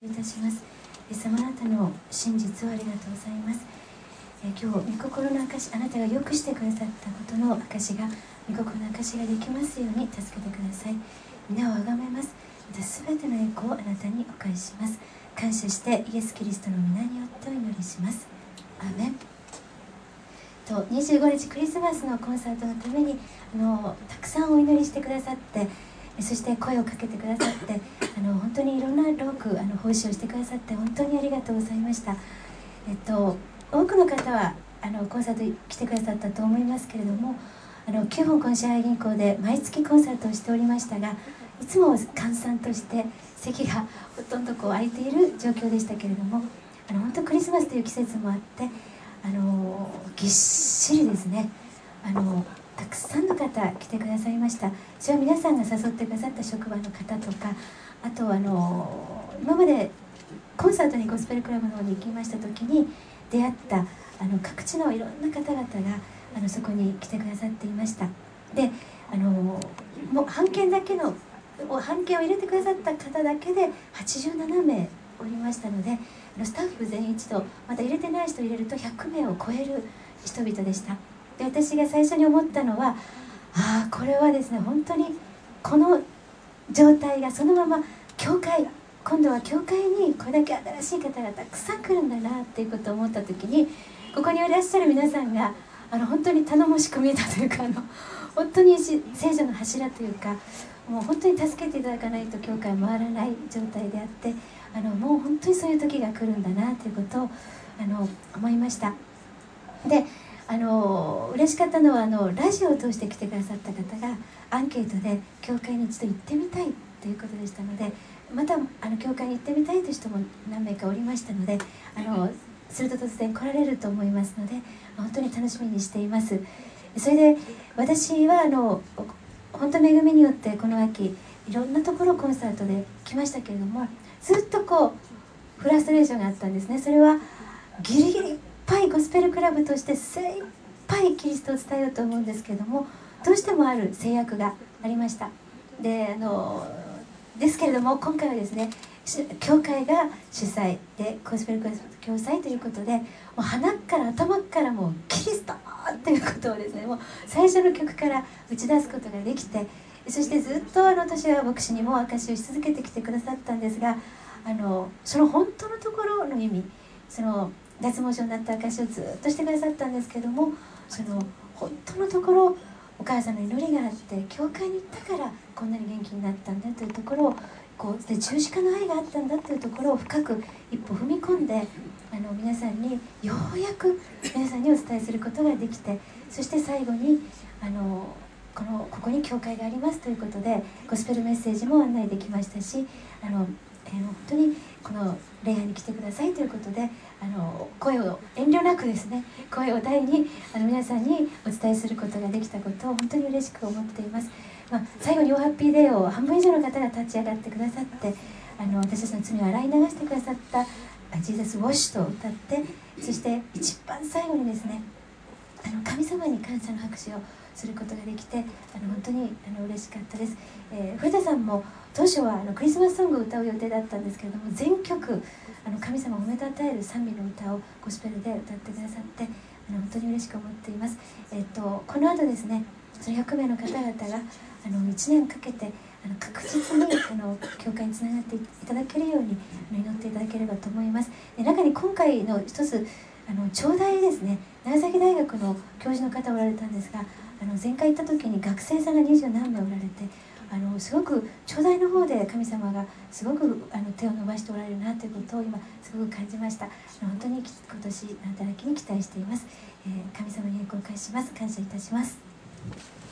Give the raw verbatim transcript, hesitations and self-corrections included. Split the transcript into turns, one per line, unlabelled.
いたします。イエス様、あなたの真実をありがとうございます。え今日、御心の証、あなたがよくしてくださったことの証が、御心の証ができますように助けてください。皆をあがめます。またすべての栄光をあなたにお返しします。感謝してイエス・キリストの皆によってお祈りします。アーメン。とにじゅうごにちクリスマスのコンサートのためにあのたくさんお祈りしてくださって、そして声をかけてくださって、あの本当にいろんな労苦あの奉仕をしてくださって本当にありがとうございました。えっと多くの方はあのコンサート来てくださったと思いますけれども、あのきゅうほんコンシェア銀行で毎月コンサートをしておりましたが、いつも閑散として席がほとんどこう空いている状況でしたけれども、あの本当クリスマスという季節もあって、あのぎっしりですね、あのたくさんの方来てくださいました。それは皆さんが誘ってくださった職場の方とか、あとあの今までコンサートにゴスペルクラブの方に行きました時に出会ったあの各地のいろんな方々があのそこに来てくださっていました。で、あのもう半券だけの半券を入れてくださった方だけではちじゅうななめいおりましたので、スタッフ全員一同、また入れてない人を入れるとひゃくめいを超える人々でした。で、私が最初に思ったのは、ああこれはですね、本当にこの状態がそのまま教会、今度は教会にこれだけ新しい方がたくさん来るんだなっていうことを思った時に、ここにいらっしゃる皆さんがあの本当に頼もしく見えたというか、あの本当に聖女の柱というか、もう本当に助けていただかないと教会回らない状態であって、あのもう本当にそういう時が来るんだなということをあの思いました。で、あの嬉しかったのはあのラジオを通して来てくださった方がアンケートで教会に一度行ってみたいということでしたので、またあの教会に行ってみたいという人も何名かおりましたので、あのすると突然来られると思いますので、本当に楽しみにしています。それで私はあの本当恵みによってこの秋いろんなところコンサートで来ましたけれども、ずっとこうフラストレーションがあったんですね。それはギリギリいっぱいゴスペルクラブとして精いっぱいキリストを伝えようと思うんですけれども、どうしてもある制約がありました。で、あのですけれども今回はですね、教会が主催でゴスペルクラブ共催ということで、もう鼻から頭からもうキリストということをですね、もう最初の曲から打ち出すことができて、そしてずっとあの私は牧師にも証しをし続けてきてくださったんですが、あのその本当のところの意味、その脱毛症になった証しをずっとしてくださったんですけども、その本当のところ、お母さんの祈りがあって教会に行ったからこんなに元気になったんだというところを、こうで十字架の愛があったんだというところを深く一歩踏み込んで、あの皆さんにようやく皆さんにお伝えすることができて、そして最後にあのこのここに教会がありますということでゴスペルメッセージも案内できましたし、あの、えー、本当にこの礼拝に来てくださいということで、あの声を遠慮なくですね、声を大にあの皆さんにお伝えすることができたことを本当に嬉しく思っています。まあ、最後に「オーハッピーデー」を半分以上の方が立ち上がってくださって、あの私たちの罪を洗い流してくださった「ジーザス・ウォッシュ」と歌って、そして一番最後にですね、あの神様に感謝の拍手をすることができて、あの本当にあの嬉しかったです。えー、古田さんも当初はあのクリスマスソングを歌う予定だったんですけれども、全曲あの神様を褒めたたえる賛美の歌をゴスペルで歌ってくださって、あの本当に嬉しく思っています。えー、とこの後ですね、そのひゃくめいの方々があのいちねんかけてあの確実にあの教会につながっていただけるように祈っていただければと思います。で、中に今回の一つあの長大ですね、長崎大学の教授の方おられたんですが、あの前回行った時に学生さんがにじゅうなんめいおられて、あのすごく長大の方で神様がすごくあの手を伸ばしておられるなということを今すごく感じました。本当に今年の働きに期待しています。えー、神様に栄光を返します。感謝いたします。